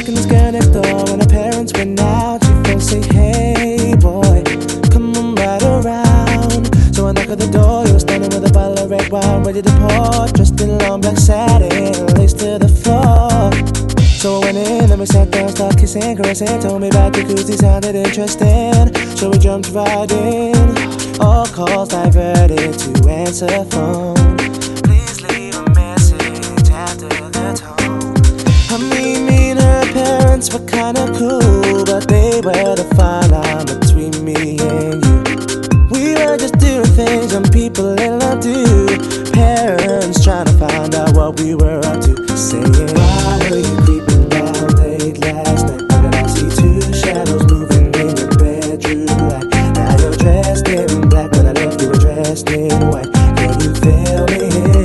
asking this girl next door when her parents went out. She phone say, hey boy, come on right around. So I knock at the door, you were standing with a bottle of red wine ready to pour, dressed in long black satin, lace to the floor. So I went in, then we sat down, started kissing, caressing. Told me about jacuzzi, sounded interesting. So we jumped right in. All calls diverted to answer phone. Please leave a message after the tone. I mean, me and her parents were kinda cool, but they were the fine line between me and you. We were just doing things young people in love do. Parents trying to find out what we were up to, saying, why were you creeping down late last night? How did I see two shadows moving in your bedroom light? Now you're dressed in black, when I left you were dressed in white. Can you feel me?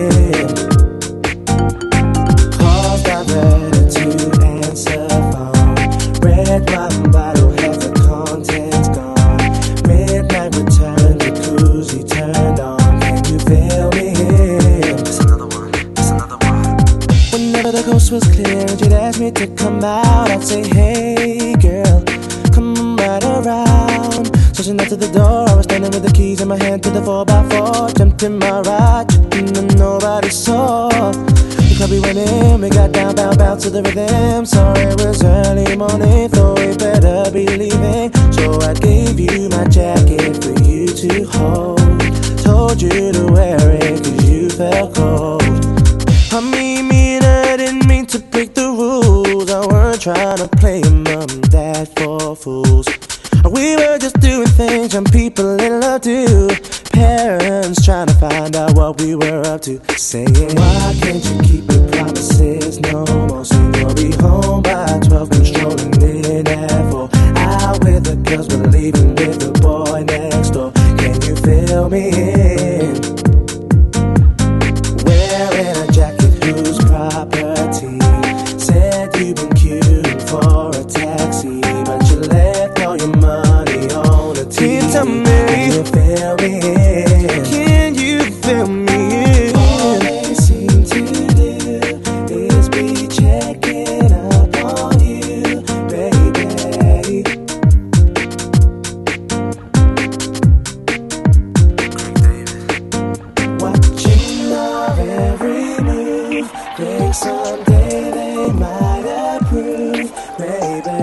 Calls diverted to answer phone. Red wine bottle, half the contents gone. Midnight return, jacuzzi turned on. Can you feel me? It's another one, it's another one. Whenever the coast was clear and she'd ask me to come out, I'd say, hey girl, come right around. So she knocked at the door, I was standing with the keys in my hand to the 4x4. Jumped in my ride, and nobody saw. The club we went in, we got down, bound to the rhythm. Sorry it was early morning, thought we better be leaving. So I gave you my jacket for you to hold. Told you to wear it cause you felt cold. I mean, me and I didn't mean to break the rules. I weren't trying to play mom and dad for fools. We were just doing things young people in love do. Parents trying to find out what we were up to, saying, why can't you keep your promises no more? So you'll be home by 12, controlling in at 4. Out with the girls, but leaving with the boy next door. Can you feel me? Wearing a jacket whose property. Said you've been queuing for a taxi, but you left all your money on the TV. Tell me, can you feel me? Can you feel me? All they seem to do is be checking up on you, baby. Watching your every move, think someday they might approve, baby.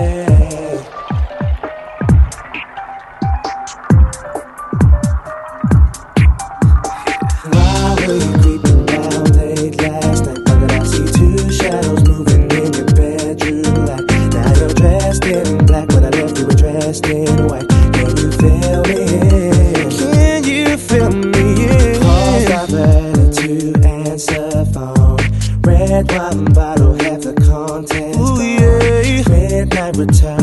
Why were you creeping down late last night? How did I see two shadows moving in your bedroom light? Now you're dressed in black, when I left you were dressed in white. Can you feel me? Can you feel me? Calls diverted to answer phone. Red wine bottle, half the contents gone. Midnight return.